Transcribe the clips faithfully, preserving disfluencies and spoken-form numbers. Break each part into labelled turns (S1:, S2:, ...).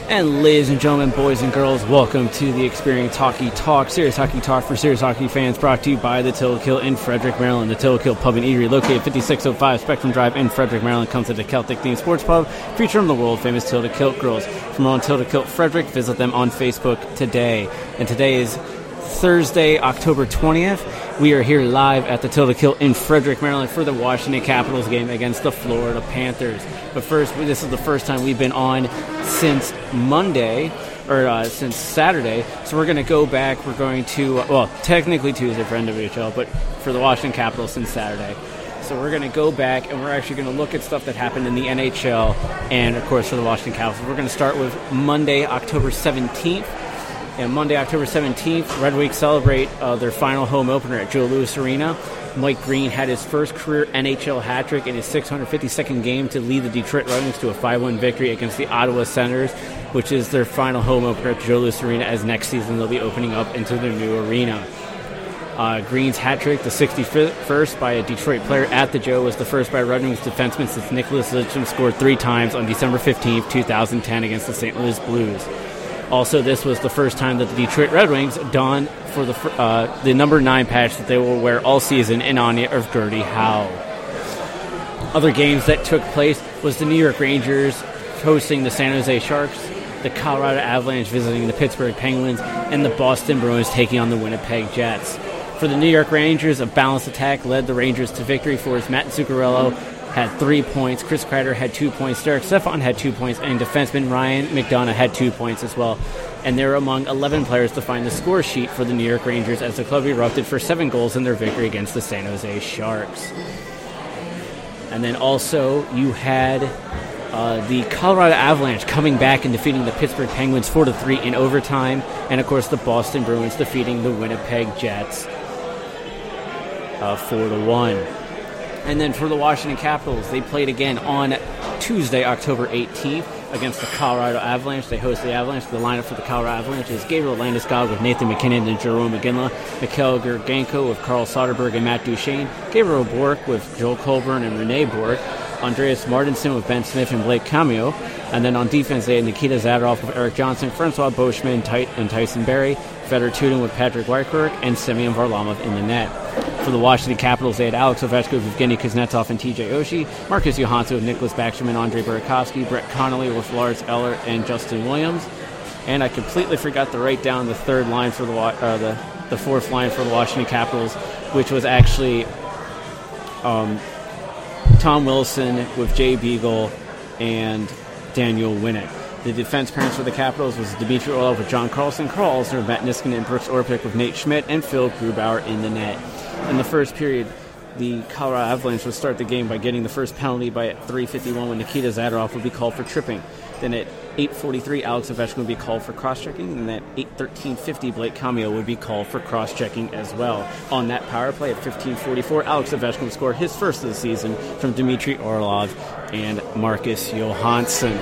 S1: And ladies and gentlemen, boys and girls, welcome to the Experience Hockey Talk, serious hockey talk for serious hockey fans, brought to you by the Tillakill in Frederick, Maryland. The Tillakill Pub and Eatery, located at fifty-six oh five Spectrum Drive in Frederick, Maryland, comes to the Celtic-themed sports pub, featuring the world-famous Tillakill girls. From on Tillakill Frederick, visit them on Facebook today. And today is Thursday, October twentieth. We are here live at the Tillakill in Frederick, Maryland for the Washington Capitals game against the Florida Panthers. But first, this is the first time we've been on since Monday, or uh, since Saturday. So we're going to go back. We're going to, uh, well, technically Tuesday for N W H L, but for the Washington Capitals since Saturday. So we're going to go back, and we're actually going to look at stuff that happened in the N H L and, of course, for the Washington Capitals. We're going to start with Monday, October seventeenth. And Monday, October seventeenth, Red Wings celebrate uh, their final home opener at Joe Louis Arena. Mike Green had his first career N H L hat-trick in his six hundred fifty-second game to lead the Detroit Red Wings to a five one victory against the Ottawa Senators, which is their final home opener at Joe Louis Arena, as next season they'll be opening up into their new arena. Uh, Green's hat-trick, the sixty-first by a Detroit player at the Joe, was the first by Red Wings defenseman since Nicholas Lidstrom scored three times on December fifteenth, twenty ten against the Saint Louis Blues. Also, this was the first time that the Detroit Red Wings donned for the uh, the number nine patch that they will wear all season in honor of Gordie Howe. Other games that took place was the New York Rangers hosting the San Jose Sharks, the Colorado Avalanche visiting the Pittsburgh Penguins, and the Boston Bruins taking on the Winnipeg Jets. For the New York Rangers, a balanced attack led the Rangers to victory for as Matt Zuccarello had three points, Chris Kreider had two points, Derek Stepan had two points, and defenseman Ryan McDonough had two points as well. And they were among eleven players to find the score sheet for the New York Rangers as the club erupted for seven goals in their victory against the San Jose Sharks. And then also you had uh, the Colorado Avalanche coming back and defeating the Pittsburgh Penguins four to three in overtime, and of course the Boston Bruins defeating the Winnipeg Jets uh, four to one. And then for the Washington Capitals, they played again on Tuesday, October eighteenth, against the Colorado Avalanche. They host the Avalanche. The lineup for the Colorado Avalanche is Gabriel Landeskog with Nathan MacKinnon and Jerome McGinley, Mikhail Gurgenko with Carl Soderberg and Matt Duchene, Gabriel Bork with Joel Colburn and Rene Bork, Andreas Martinson with Ben Smith and Blake Cameo. And then on defense, they had Nikita Zadorov with Eric Johnson, Francois Beauchemin and Tyson Barrie, Fedor Tudin with Patrick Wycroft, and Semyon Varlamov in the net. For the Washington Capitals, they had Alex Ovechkin with Evgeny Kuznetsov and T J Oshie, Marcus Johansson with Nicholas Backstrom and Andre Burakovsky, Brett Connolly with Lars Eller and Justin Williams. And I completely forgot to write down the third line for the uh, the, the fourth line for the Washington Capitals, which was actually um, Tom Wilson with Jay Beagle and Daniel Winnick. The defense parents for the Capitals was Dmitry Orlov with John Carlson, Carl Alsner with Matt Niskanen, and Brooks Orpik with Nate Schmidt, and Phil Grubauer in the net. In the first period, the Colorado Avalanche would start the game by getting the first penalty by at three fifty-one when Nikita Zadorov would be called for tripping. Then at eight forty-three, Alex Ovechkin would be called for cross-checking, and at eight thirteen fifty, Blake Cameo would be called for cross-checking as well. On that power play at fifteen forty-four, Alex Ovechkin would score his first of the season from Dmitry Orlov and Marcus Johansson.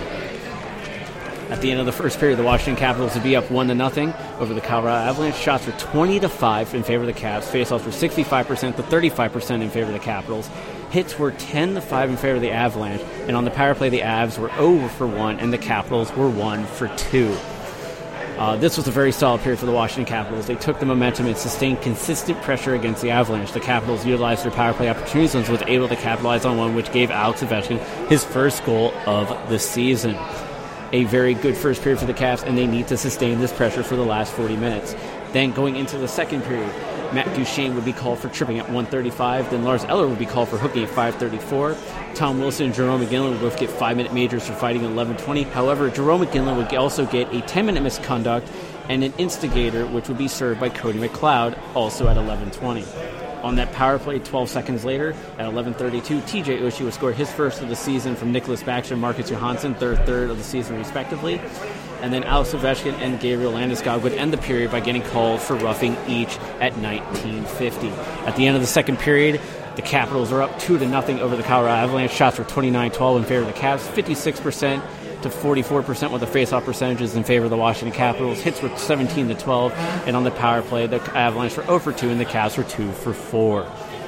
S1: At the end of the first period, the Washington Capitals would be up one to nothing over the Colorado Avalanche. Shots were twenty to five in favor of the Caps. Faceoffs were sixty-five percent to thirty-five percent in favor of the Capitals. Hits were ten to five in favor of the Avalanche. And on the power play, the Avs were zero for one, and the Capitals were one for two. Uh, this was a very solid period for the Washington Capitals. They took the momentum and sustained consistent pressure against the Avalanche. The Capitals utilized their power play opportunities and was able to capitalize on one, which gave Alex Ovechkin his first goal of the season. A very good first period for the Caps, and they need to sustain this pressure for the last forty minutes. Then going into the second period, Matt Duchene would be called for tripping at one thirty-five. Then Lars Eller would be called for hooking at five thirty-four. Tom Wilson and Jerome McGinley would both get five-minute majors for fighting at eleven twenty. However, Jerome McGinley would also get a ten-minute misconduct and an instigator, which would be served by Cody McLeod, also at eleven twenty. On that power play, twelve seconds later, at eleven thirty-two, T J Oshie would score his first of the season from Nicholas Backstrom and Marcus Johansson, third third of the season respectively. And then Alex Ovechkin and Gabriel Landeskog would end the period by getting called for roughing each at nineteen fifty. At the end of the second period, the Capitals are up two to nothing over the Colorado Avalanche. Shots were twenty-nine twelve in favor of the Caps, fifty-six percent to forty-four percent with the face-off percentages in favor of the Washington Capitals. Hits were seventeen to twelve, and on the power play, the Avalanche were zero for two, and the Caps were two for four.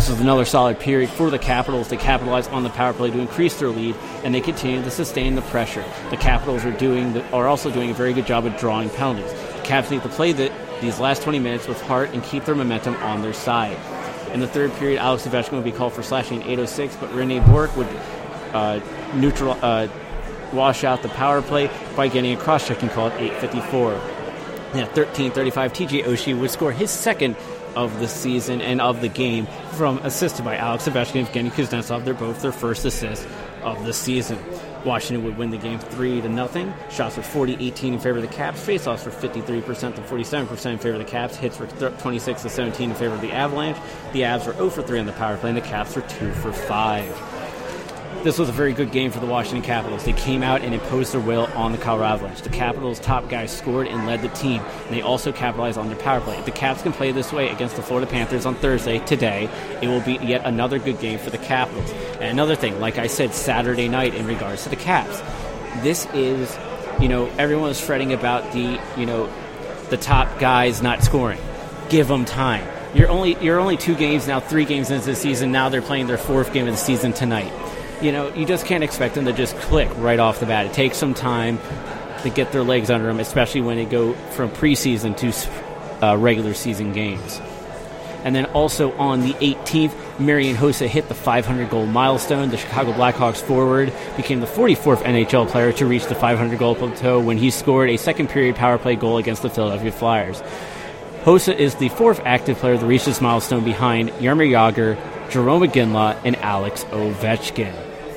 S1: This was another solid period for the Capitals. They capitalized on the power play to increase their lead, and they continue to sustain the pressure. The Capitals are doing the, are also doing a very good job of drawing penalties. The Caps need to play the, these last twenty minutes with heart and keep their momentum on their side. In the third period, Alex Ovechkin would be called for slashing at eight oh six, but Rene Bourque would uh, neutral uh, wash out the power play by getting a cross-checking call at eight fifty-four. And at thirteen thirty-five, T J Oshie would score his second of the season and of the game from assisted by Alex Ovechkin and Evgeny Kuznetsov. They're both their first assists of the season. Washington would win the game three to nothing. Shots were forty eighteen in favor of the Caps. Faceoffs were fifty-three percent to forty-seven percent in favor of the Caps. Hits were twenty-six to seventeen in favor of the Avalanche. The Avs were zero for three on the power play, and the Caps were two for five. This was a very good game for the Washington Capitals. They came out and imposed their will on the Colorado Avalanche. The Capitals' top guys scored and led the team, and they also capitalized on their power play. If the Caps can play this way against the Florida Panthers on Thursday, today, it will be yet another good game for the Capitals. And another thing, like I said, Saturday night in regards to the Caps, this is, you know, everyone is fretting about the, you know, the top guys not scoring. Give them time. You're only you're only two games now, three games into the season. Now they're playing their fourth game of the season tonight. You know, you just can't expect them to just click right off the bat. It takes some time to get their legs under them, especially when they go from preseason to uh, regular season games. And then also on the eighteenth, Marian Hossa hit the five hundred goal milestone. The Chicago Blackhawks forward became the forty-fourth N H L player to reach the five hundred goal plateau when he scored a second period power play goal against the Philadelphia Flyers. Hossa is the fourth active player to reach this milestone behind Jaromir Jagr, Jarome Iginla, and Alex Ovechkin.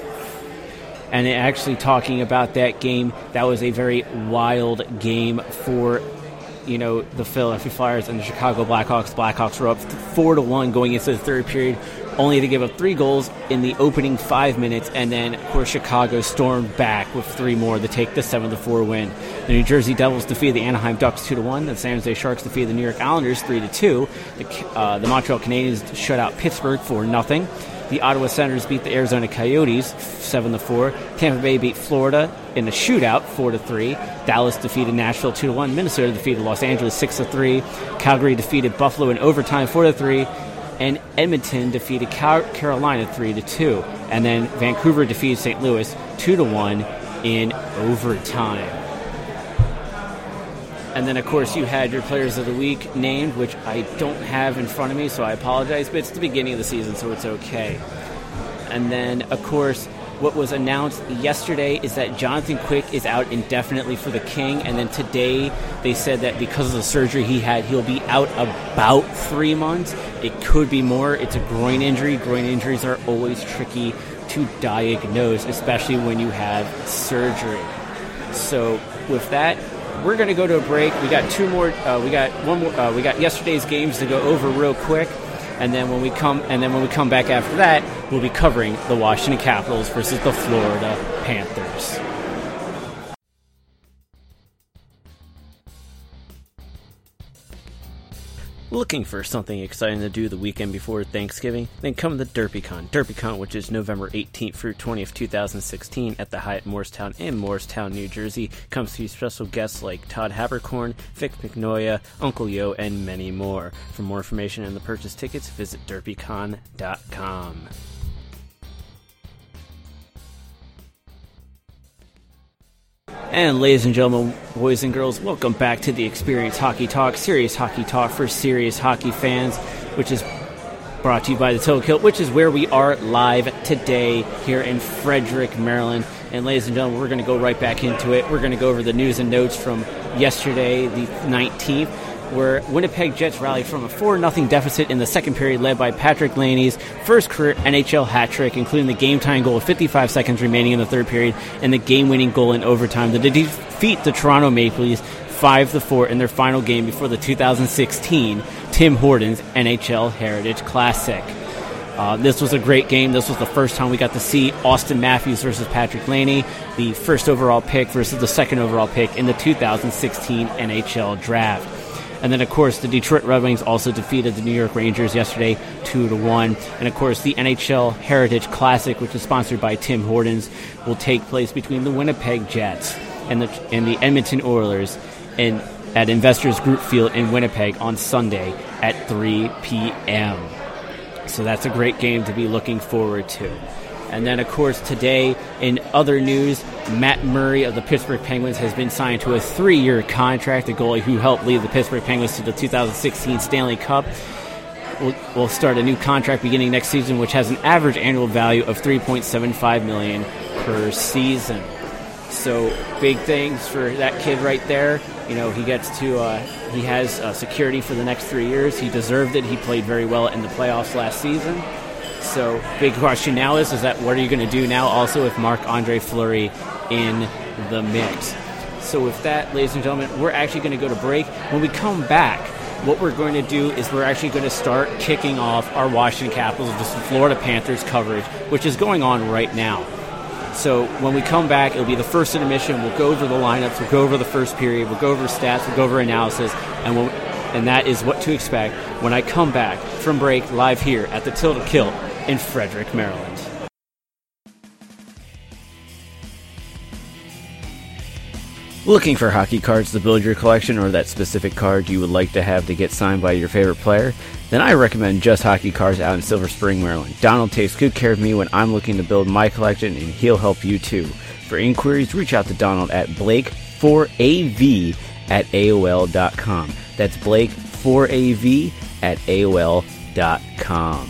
S1: And actually talking about that game, that was a very wild game for, you know, the Philadelphia Flyers and the Chicago Blackhawks. Blackhawks were up four to one going into the third period, only to give up three goals in the opening five minutes, and then, of course, Chicago stormed back with three more to take the seven to four win. The New Jersey Devils defeated the Anaheim Ducks two to one. The San Jose Sharks defeated the New York Islanders three to two. The, uh, the Montreal Canadiens shut out Pittsburgh four nothing. The Ottawa Senators beat the Arizona Coyotes seven to four. Tampa Bay beat Florida in a shootout four to three. Dallas defeated Nashville two to one. Minnesota defeated Los Angeles six to three. Calgary defeated Buffalo in overtime four to three. And Edmonton defeated Car- Carolina three to two. And then Vancouver defeated Saint Louis two to one in overtime. And then, of course, you had your Players of the Week named, which I don't have in front of me, so I apologize, but it's the beginning of the season, so it's okay. And then, of course, what was announced yesterday is that Jonathan Quick is out indefinitely for the King, and then today they said that because of the surgery he had, he'll be out about three months. It could be more. It's a groin injury. Groin injuries are always tricky to diagnose, especially when you have surgery. So with that, we're going to go to a break. We got two more. Uh, we got one more. Uh, we got yesterday's games to go over real quick, and then when we come, and then when we come back after that, we'll be covering the Washington Capitals versus the Florida Panthers. Looking for something exciting to do the weekend before Thanksgiving? Then come to DerpyCon. DerpyCon, which is November eighteenth through twentieth, twenty sixteen at the Hyatt Morristown in Morristown, New Jersey. Comes to special guests like Todd Haberkorn, Vic McNoya, Uncle Yo, and many more. For more information and the purchase tickets, visit derpy con dot com. And ladies and gentlemen, boys and girls, welcome back to the Experience Hockey Talk, serious hockey talk for serious hockey fans, which is brought to you by the Till Kill, which is where we are live today here in Frederick, Maryland. And ladies and gentlemen, we're going to go right back into it. We're going to go over the news and notes from yesterday, the nineteenth, where Winnipeg Jets rallied from a four nothing deficit in the second period, led by Patrick Laney's first career N H L hat trick, including the game-tying goal with fifty-five seconds remaining in the third period and the game-winning goal in overtime to defeat the Toronto Maple Leafs five to four in their final game before the two thousand sixteen Tim Hortons N H L Heritage Classic. Uh, this was a great game. This was the first time we got to see Austin Matthews versus Patrick Laney, the first overall pick versus the second overall pick in the two thousand sixteen N H L Draft. And then, of course, the Detroit Red Wings also defeated the New York Rangers yesterday, two to one. And, of course, the N H L Heritage Classic, which is sponsored by Tim Hortons, will take place between the Winnipeg Jets and the and the Edmonton Oilers in, at Investors Group Field in Winnipeg on Sunday at three p.m. So that's a great game to be looking forward to. And then, of course, today, in other news, Matt Murray of the Pittsburgh Penguins has been signed to a three-year contract, the goalie who helped lead the Pittsburgh Penguins to the two thousand sixteen Stanley Cup. Will will start a new contract beginning next season, which has an average annual value of three point seven five million dollars per season. So big things for that kid right there. You know, he gets to uh, he has uh, security for the next three years. He deserved it. He played very well in the playoffs last season. So big question now is, is that what are you going to do now also with Marc-Andre Fleury in the mix? So with that, ladies and gentlemen, we're actually going to go to break. When we come back, what we're going to do is we're actually going to start kicking off our Washington Capitals versus Florida Panthers coverage, which is going on right now. So when we come back, it'll be the first intermission. We'll go over the lineups. We'll go over the first period. We'll go over stats. We'll go over analysis. And we'll, and that is what to expect when I come back from break live here at the Till to Kill in Frederick, Maryland. Looking for hockey cards to build your collection, or that specific card you would like to have to get signed by your favorite player? Then I recommend Just Hockey Cards out in Silver Spring, Maryland. Donald takes good care of me when I'm looking to build my collection, and he'll help you too. For inquiries, reach out to Donald at Blake four A V at A O L dot com. That's Blake four A V at A O L dot com.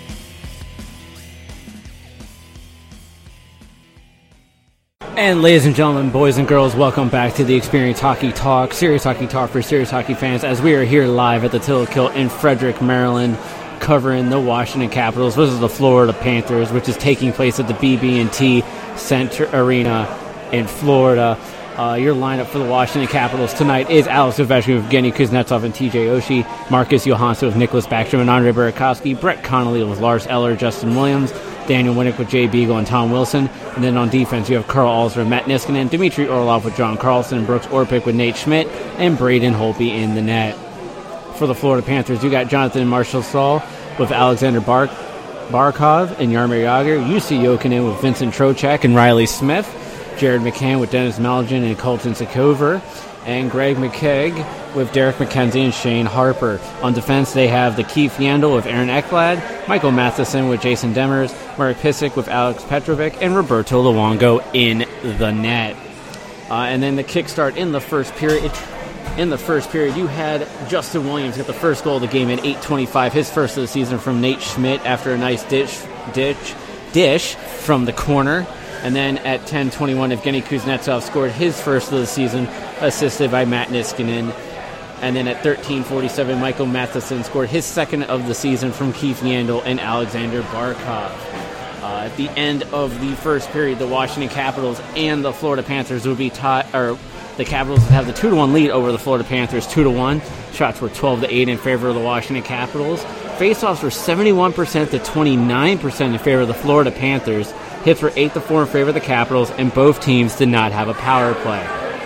S1: And ladies and gentlemen, boys and girls, welcome back to the Experience Hockey Talk, serious hockey talk for serious hockey fans, as we are here live at the Till to Kill in Frederick, Maryland, covering the Washington Capitals versus the Florida Panthers, which is taking place at the B B and T Center Arena in Florida. Uh, your lineup for the Washington Capitals tonight is Alex Ovechkin with Evgeny Kuznetsov and T J Oshie, Marcus Johansson with Nicholas Backstrom and Andre Burakovsky, Brett Connolly with Lars Eller, Justin Williams, Daniel Winnick with Jay Beagle and Tom Wilson. And then on defense, you have Carl Alzer and Matt Niskanen, Dmitry Orlov with John Carlson, Brooks Orpik with Nate Schmidt, and Braden Holtby in the net. For the Florida Panthers, you got Jonathan Marchessault with Alexander Bar- Barkov and Jaromir Jagr, U C Jokinen with Vincent Trocheck and Riley Smith, Jared McCann with Dennis Malgin and Colton Sekover, and Greg McKegg with Derek McKenzie and Shane Harper. On defense, they have the Keith Yandel with Aaron Ekblad, Michael Matheson with Jason Demers, Marek Pysyk with Alex Petrovic, and Roberto Luongo in the net. Uh, and then the kickstart in the first period. In the first period, you had Justin Williams get the first goal of the game at eight twenty-five, his first of the season from Nate Schmidt after a nice ditch, ditch, dish from the corner. And then at ten twenty-one, Evgeny Kuznetsov scored his first of the season, assisted by Matt Niskanen. And then at thirteen forty-seven, Michael Matheson scored his second of the season from Keith Yandel and Alexander Barkov. Uh, at the end of the first period, the Washington Capitals and the Florida Panthers would be tied, or the Capitals would have the two to one lead over the Florida Panthers, two to one. Shots were twelve to eight in favor of the Washington Capitals. Faceoffs were seventy-one percent to twenty-nine percent in favor of the Florida Panthers. Hits were eight to four in favor of the Capitals, and both teams did not have a power play.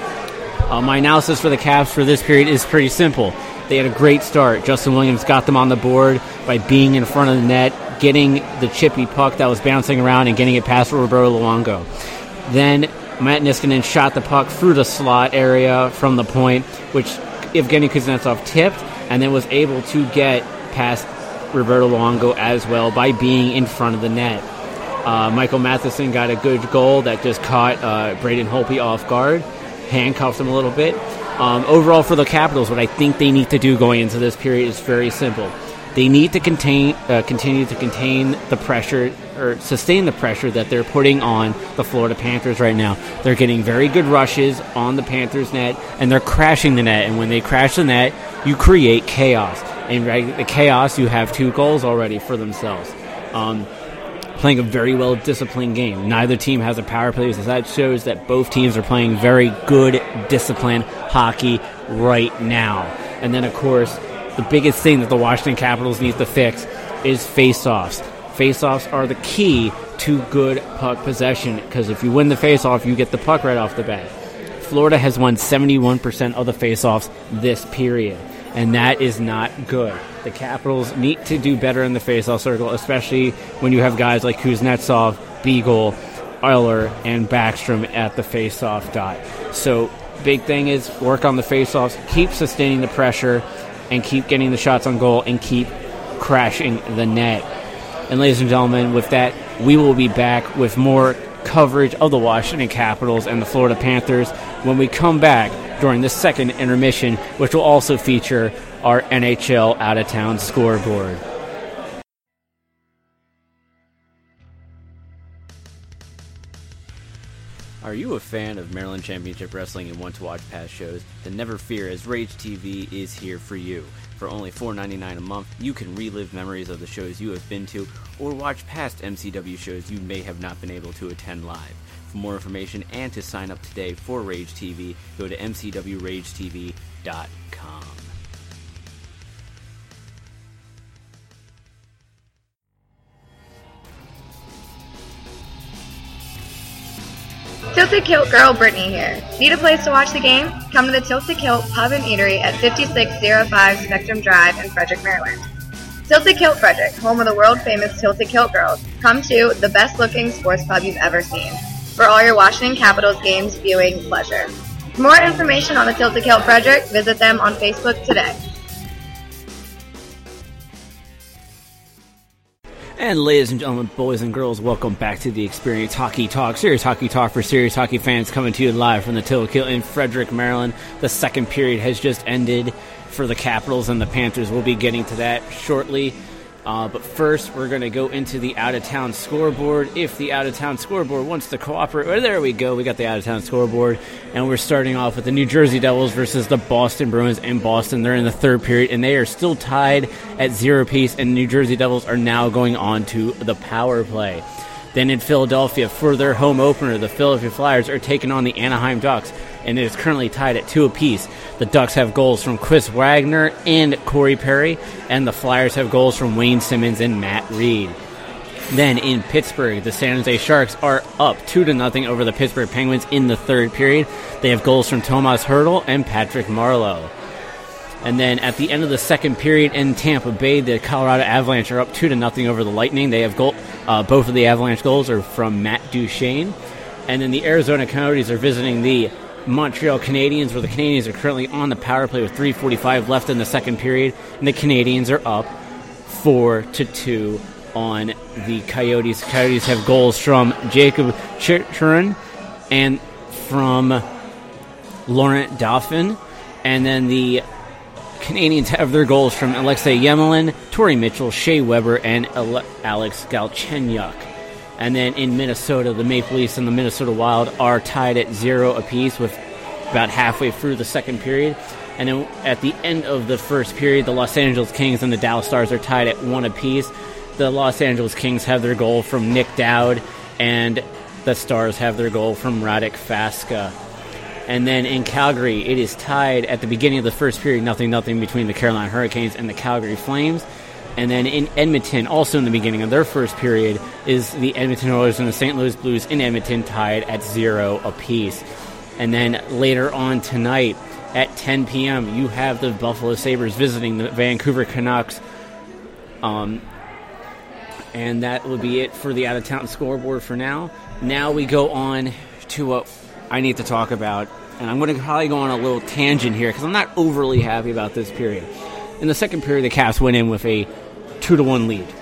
S1: Uh, my analysis for the Caps for this period is pretty simple. They had a great start. Justin Williams got them on the board by being in front of the net, getting the chippy puck that was bouncing around and getting it past Roberto Luongo. Then Matt Niskanen shot the puck through the slot area from the point, which Evgeny Kuznetsov tipped, and then was able to get past Roberto Luongo as well by being in front of the net. Uh, Michael Matheson got a good goal that just caught uh, Braden Holtby off guard, handcuffed him a little bit. Um, overall for the Capitals, what I think they need to do going into this period is very simple. They need to contain, uh, continue to contain the pressure, or sustain the pressure that they're putting on the Florida Panthers right now. They're getting very good rushes on the Panthers net, and they're crashing the net. And when they crash the net, you create chaos. And right, the chaos, you have two goals already for themselves. Um, playing a very well-disciplined game. Neither team has a power play, so that shows that both teams are playing very good, disciplined hockey right now. And then, of course, the biggest thing that the Washington Capitals need to fix is face-offs. Face-offs are the key to good puck possession, because if you win the face-off, you get the puck right off the bat. Florida has won seventy-one percent of the face-offs this period, and that is not good. The Capitals need to do better in the face-off circle, especially when you have guys like Kuznetsov, Beagle, Euler, and Backstrom at the face-off dot. So, big thing is work on the face-offs, keep sustaining the pressure, and keep getting the shots on goal, and keep crashing the net. And ladies and gentlemen, with that, we will be back with more coverage of the Washington Capitals and the Florida Panthers when we come back during the second intermission, which will also feature our N H L out-of-town scoreboard. Are you a fan of Maryland Championship Wrestling and want to watch past shows? Then never fear, as Rage T V is here for you. For only four dollars and ninety-nine cents a month, you can relive memories of the shows you have been to or watch past M C W shows you may have not been able to attend live. For more information and to sign up today for Rage T V, go to m c w rage t v dot com.
S2: Tilted Kilt Girl Brittany here. Need a place to watch the game? Come to the Tilted Kilt Pub and Eatery at fifty-six oh five Spectrum Drive in Frederick, Maryland. Tilted Kilt Frederick, home of the world-famous Tilted Kilt Girls. Come to the best-looking sports pub you've ever seen for all your Washington Capitals games viewing pleasure. For more information on the Tilted Kilt Frederick, visit them on Facebook today.
S1: And ladies and gentlemen, boys and girls, welcome back to the Experience Hockey Talk. Serious Hockey Talk for serious hockey fans, coming to you live from the Tilted Kilt in Frederick, Maryland. The second period has just ended for the Capitals and the Panthers. We'll be getting to that shortly. Uh, but first, we're going to go into the out-of-town scoreboard. If the out-of-town scoreboard wants to cooperate, well, there we go. We got the out-of-town scoreboard. And we're starting off with the New Jersey Devils versus the Boston Bruins in Boston. They're in the third period, and they are still tied at zero apiece, and New Jersey Devils are now going on to the power play. Then in Philadelphia, for their home opener, the Philadelphia Flyers are taking on the Anaheim Ducks, and it is currently tied at two apiece. The Ducks have goals from Chris Wagner and Corey Perry, and the Flyers have goals from Wayne Simmons and Matt Reed. Then in Pittsburgh, the San Jose Sharks are up two to nothing over the Pittsburgh Penguins in the third period. They have goals from Tomas Hertl and Patrick Marleau. And then at the end of the second period in Tampa Bay, the Colorado Avalanche are up two to nothing over the Lightning. They have goal. Uh, both of the Avalanche goals are from Matt Duchene. And then the Arizona Coyotes are visiting the Montreal Canadiens, where the Canadiens are currently on the power play with three forty-five left in the second period, and the Canadiens are up four to two on the Coyotes. Coyotes have goals from Jacob Chitrin and from Laurent Dauphin, and then the Canadiens have their goals from Alexei Yemelin, Torrey Mitchell, Shea Weber, and Ale- Alex Galchenyuk. And then in Minnesota, the Maple Leafs and the Minnesota Wild are tied at zero apiece with about halfway through the second period. And then at the end of the first period, the Los Angeles Kings and the Dallas Stars are tied at one apiece. The Los Angeles Kings have their goal from Nick Dowd, and the Stars have their goal from Radek Faska. And then in Calgary, it is tied at the beginning of the first period, nothing nothing between the Carolina Hurricanes and the Calgary Flames. And then in Edmonton, also in the beginning of their first period, is the Edmonton Oilers and the Saint Louis Blues in Edmonton tied at zero apiece. And then later on tonight at ten p.m., you have the Buffalo Sabres visiting the Vancouver Canucks. Um, and that will be it for the out-of-town scoreboard for now. Now we go on to what I need to talk about. And I'm going to probably go on a little tangent here because I'm not overly happy about this period. In the second period, the Caps went in with a two to one lead.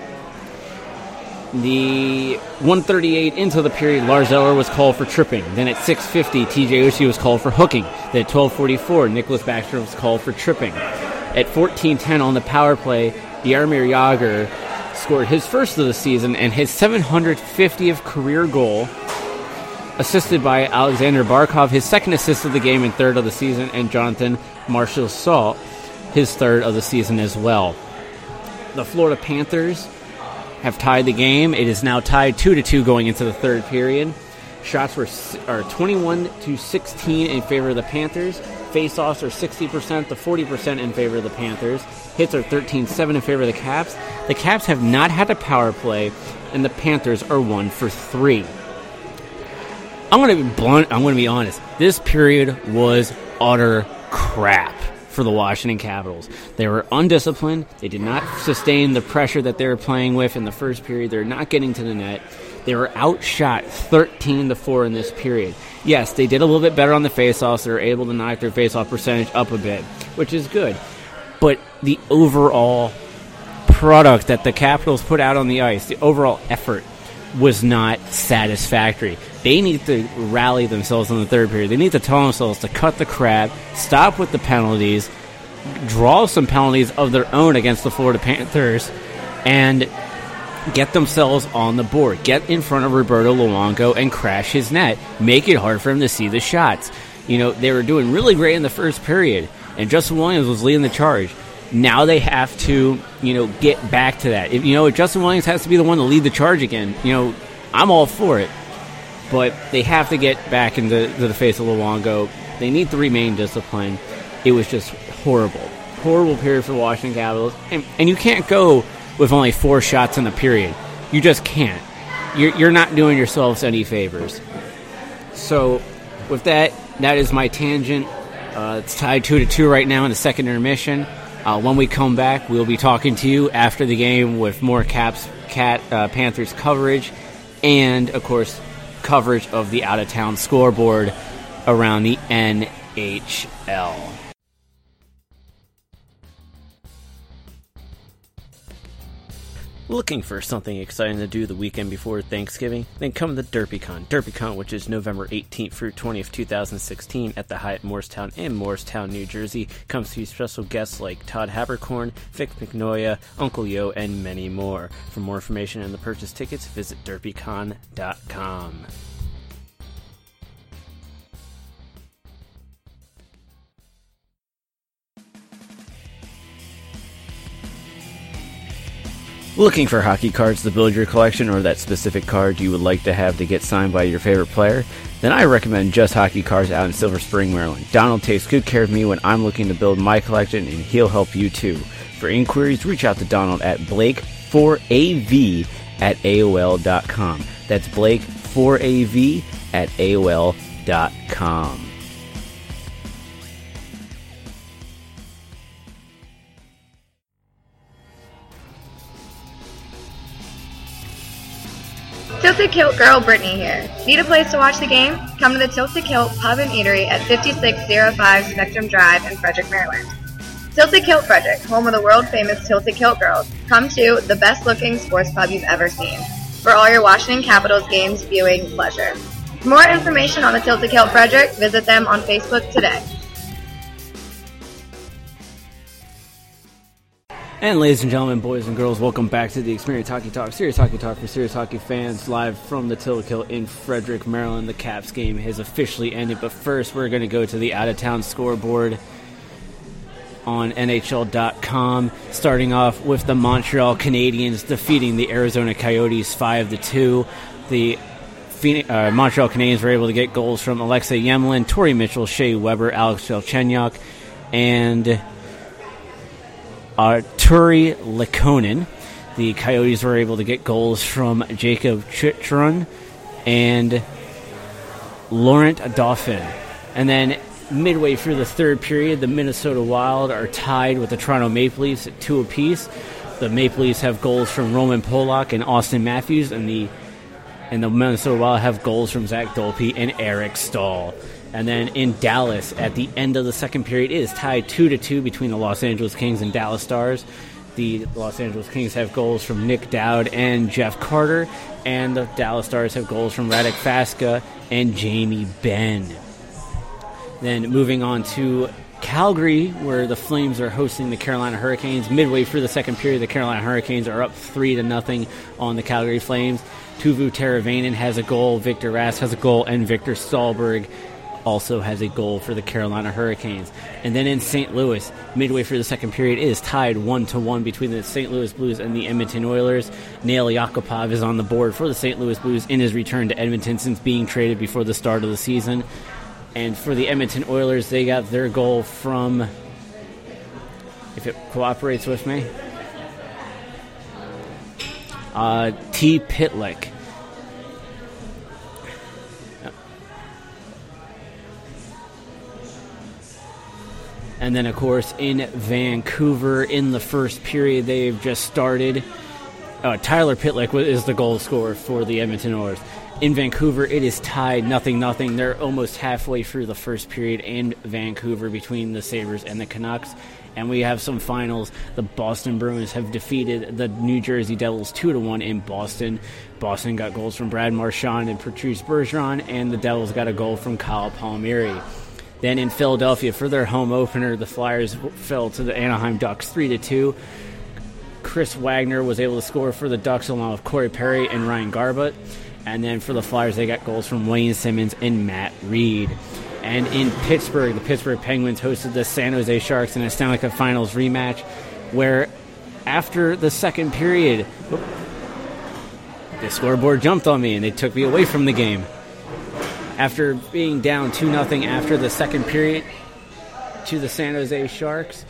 S1: The one thirty-eight into the period, Lars Eller was called for tripping. Then at six fifty, T J Oshie was called for hooking. Then at twelve forty-four, Nicholas Backstrom was called for tripping. At fourteen ten on the power play, Jaromir Jagr scored his first of the season and his seven hundred fiftieth career goal, assisted by Alexander Barkov, his second assist of the game and third of the season, and Jonathan Marchessault, his third of the season as well. The Florida Panthers have tied the game. It is now tied two to two going into the third period. Shots were are twenty-one to sixteen in favor of the Panthers. Face-offs are sixty percent to forty percent in favor of the Panthers. Hits are thirteen seven in favor of the Caps. The Caps have not had a power play, and the Panthers are one for three. I'm going to be blunt. I'm going to be honest. This period was utter crap for the Washington Capitals. They were undisciplined. They did not sustain the pressure that they were playing with in the first period. They're not getting to the net. They were outshot thirteen to four in this period. Yes, they did a little bit better on the faceoffs. They were able to knock their faceoff percentage up a bit, which is good. But the overall product that the Capitals put out on the ice, the overall effort, was not satisfactory. They need to rally themselves in the third period. They need to tell themselves to cut the crap, stop with the penalties, draw some penalties of their own against the Florida Panthers, and get themselves on the board. Get in front of Roberto Luongo and crash his net. Make it hard for him to see the shots. You know, they were doing really great in the first period, and Justin Williams was leading the charge. Now they have to, you know, get back to that. If, you know, if Justin Williams has to be the one to lead the charge again, you know, I'm all for it. But they have to get back into to the face of Luongo. They need to remain disciplined. It was just horrible. Horrible period for the Washington Capitals. And, and you can't go with only four shots in the period. You just can't. You're, you're not doing yourselves any favors. So, with that, that is my tangent. Uh, it's tied two to two right now in the second intermission. Uh, when we come back, we'll be talking to you after the game with more Caps, Cat, uh, Panthers coverage, and, of course, coverage of the out-of-town scoreboard around the N H L. Looking for something exciting to do the weekend before Thanksgiving? Then come to DerpyCon. DerpyCon, which is November eighteenth through twentieth, twenty sixteen at the Hyatt Morristown in Morristown, New Jersey. Comes to special guests like Todd Haberkorn, Vic McNoya, Uncle Yo, and many more. For more information and the purchase tickets, visit derpy con dot com. Looking for hockey cards to build your collection, or that specific card you would like to have to get signed by your favorite player? Then I recommend Just Hockey Cards out in Silver Spring, Maryland. Donald takes good care of me when I'm looking to build my collection, and he'll help you too. For inquiries, reach out to Donald at Blake four A V at A O L dot com. That's Blake four A V at A O L dot com.
S2: Tilted Kilt girl Brittany here. Need a place to watch the game? Come to the Tilted Kilt Pub and Eatery at fifty-six oh five Spectrum Drive in Frederick, Maryland. Tilted Kilt Frederick, home of the world-famous Tilted Kilt girls. Come to the best-looking sports pub you've ever seen for all your Washington Capitals games viewing pleasure. For more information on the Tilted Kilt Frederick, visit them on Facebook today.
S1: And ladies and gentlemen, boys and girls, welcome back to the Experience Hockey Talk, serious hockey talk for serious hockey fans, live from the Tilted Kilt in Frederick, Maryland. The Caps game has officially ended, but first we're going to go to the out-of-town scoreboard on N H L dot com, starting off with the Montreal Canadiens defeating the Arizona Coyotes five to two. The Phoenix, uh, Montreal Canadiens were able to get goals from Alexei Yemlin, Torrey Mitchell, Shea Weber, Alex Galchenyuk, and Arturi Lekonen. The Coyotes were able to get goals from Jacob Chychrun and Laurent Dauphin. And then midway through the third period, the Minnesota Wild are tied with the Toronto Maple Leafs at two apiece. The Maple Leafs have goals from Roman Polak and Austin Matthews, and the and the Minnesota Wild have goals from Zach Dolpe and Eric Stahl. And then in Dallas, at the end of the second period, it is tied two to two between the Los Angeles Kings and Dallas Stars. The Los Angeles Kings have goals from Nick Dowd and Jeff Carter, and the Dallas Stars have goals from Radek Faska and Jamie Benn. Then moving on to Calgary, where the Flames are hosting the Carolina Hurricanes. Midway through the second period, the Carolina Hurricanes are up three to nothing on the Calgary Flames. Tuvu Teravainen has a goal, Victor Rask has a goal, and Victor Stahlberg also has a goal for the Carolina Hurricanes. And then in Saint Louis, midway through the second period, it is tied one to one between the Saint Louis Blues and the Edmonton Oilers. Nail Yakupov is on the board for the Saint Louis Blues in his return to Edmonton since being traded before the start of the season. And for the Edmonton Oilers, they got their goal from, if it cooperates with me, uh, T. Pitlick. And then, of course, in Vancouver, in the first period they've just started, uh, Tyler Pitlick is the goal scorer for the Edmonton Oilers. In Vancouver, it is tied nothing nothing. They're almost halfway through the first period in Vancouver between the Sabres and the Canucks. And we have some finals. The Boston Bruins have defeated the New Jersey Devils two to one in Boston. Boston got goals from Brad Marchand and Patrice Bergeron, and the Devils got a goal from Kyle Palmieri. Then in Philadelphia, for their home opener, the Flyers fell to the Anaheim Ducks three to two. Chris Wagner was able to score for the Ducks along with Corey Perry and Ryan Garbutt. And then for the Flyers, they got goals from Wayne Simmons and Matt Reed. And in Pittsburgh, the Pittsburgh Penguins hosted the San Jose Sharks in a Stanley Cup Finals rematch, where after the second period, the scoreboard jumped on me and they took me away from the game. After being down two nothing after the second period to the San Jose Sharks,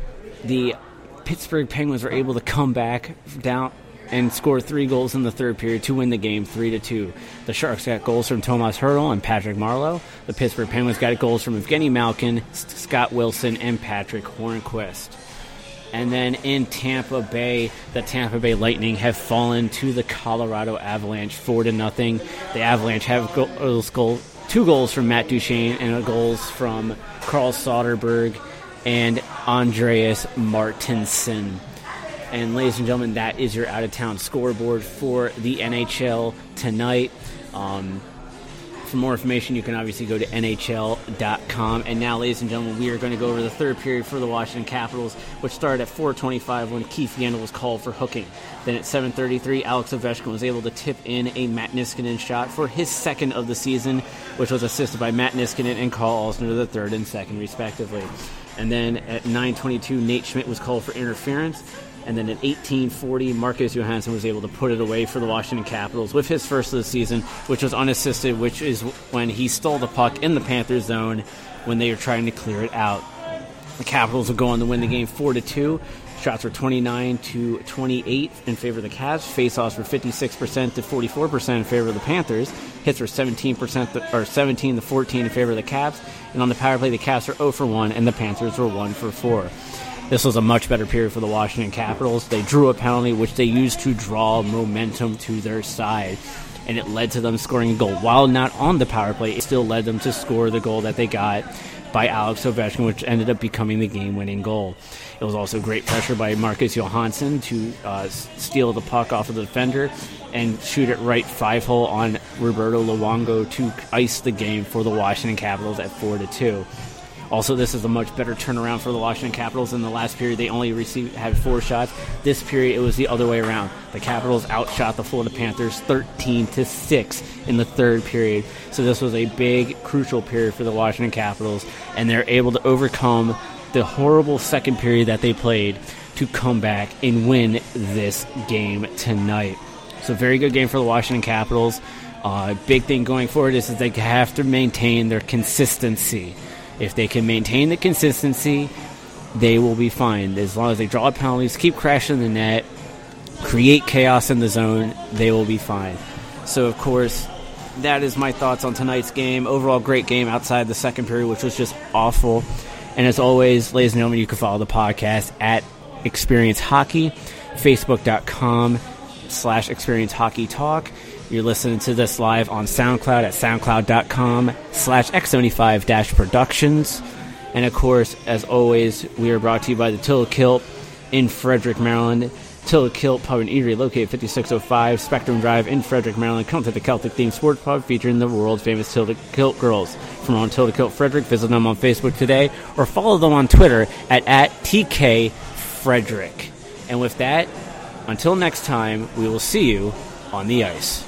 S1: the Pittsburgh Penguins were able to come back down and score three goals in the third period to win the game three to two. The Sharks got goals from Tomas Hertl and Patrick Marleau. The Pittsburgh Penguins got goals from Evgeny Malkin, Scott Wilson, and Patrick Hornquist. And then in Tampa Bay, the Tampa Bay Lightning have fallen to the Colorado Avalanche four to nothing. The Avalanche have goals, goal, two goals from Matt Duchene and goals from Carl Soderberg and Andreas Martinson. And ladies and gentlemen, that is your out-of-town scoreboard for the N H L tonight. Um, for more information, you can obviously go to N H L dot com. And now, ladies and gentlemen, we are going to go over the third period for the Washington Capitals, which started at four twenty-five when Keith Yandel was called for hooking. Then at seven thirty-three, Alex Ovechkin was able to tip in a Matt Niskanen shot for his second of the season, which was assisted by Matt Niskanen and Carl Alsner, the third and second, respectively. And then at nine twenty-two, Nate Schmidt was called for interference. And then at eighteen forty, Marcus Johansson was able to put it away for the Washington Capitals with his first of the season, which was unassisted, which is when he stole the puck in the Panthers zone when they were trying to clear it out. The Capitals will go on to win the game four to two. Shots were twenty-nine to twenty-eight in favor of the Cavs. Faceoffs were fifty-six percent to forty-four percent in favor of the Panthers. Hits were seventeen percent to, or seventeen to fourteen in favor of the Cavs. And on the power play, the Cavs were zero for one, and the Panthers were one for four. This was a much better period for the Washington Capitals. They drew a penalty, which they used to draw momentum to their side, and it led to them scoring a goal. While not on the power play, it still led them to score the goal that they got by Alex Ovechkin, which ended up becoming the game-winning goal. It was also great pressure by Marcus Johansson to uh, steal the puck off of the defender and shoot it right five-hole on Roberto Luongo to ice the game for the Washington Capitals at four to two. Also, this is a much better turnaround for the Washington Capitals. In the last period, they only received had four shots. This period, it was the other way around. The Capitals outshot the Florida Panthers thirteen to six in the third period. So this was a big, crucial period for the Washington Capitals, and they're able to overcome the horrible second period that they played to come back and win this game tonight. So very good game for the Washington Capitals. Uh, big thing going forward is that they have to maintain their consistency. If they can maintain the consistency, they will be fine. As long as they draw penalties, keep crashing the net, create chaos in the zone, they will be fine. So, of course, that is my thoughts on tonight's game. Overall, great game outside the second period, which was just awful. And as always, ladies and gentlemen, you can follow the podcast at Experience Hockey, Facebook.com slash Experience Hockey Talk. You're listening to this live on SoundCloud at SoundCloud.com slash X75 dash Productions. And, of course, as always, we are brought to you by the Till Kilt in Frederick, Maryland. Till Kilt Pub and Eatery located fifty-six oh five Spectrum Drive in Frederick, Maryland. Come to the Celtic-themed sports pub featuring the world-famous Till Kilt girls. From on Till Kilt Frederick, visit them on Facebook today or follow them on Twitter at, at T K Frederick. And with that, until next time, we will see you on the ice.